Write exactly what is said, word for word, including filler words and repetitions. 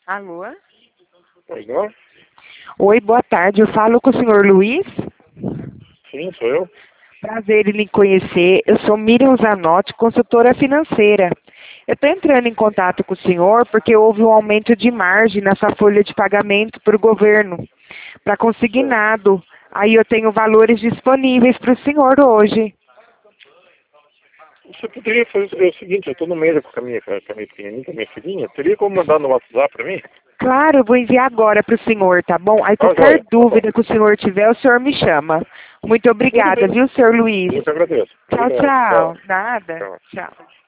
Alô? Pois não? Oi, boa tarde. Eu falo com o senhor Luiz. Sim, sou eu. Prazer em lhe conhecer. Eu sou Miriam Zanotti, consultora financeira. Eu estou entrando em contato com o senhor porque houve um aumento de margem na sua folha de pagamento para o governo, para Certo. consignado. Aí eu tenho valores disponíveis para o senhor hoje. Você poderia fazer o seguinte, eu estou no meio com a minha, com a minha pequenininha, com a minha filhinha, teria como mandar no WhatsApp para mim? Claro, eu vou enviar agora para o senhor, tá bom? Aí Tá, qualquer joia, tá bom. dúvida que o senhor tiver, o senhor me chama. Muito Tudo obrigada, bem. viu, senhor Luiz? Eu que agradeço. Tchau, Obrigado. tchau. Tchau. Nada. Tchau. Tchau.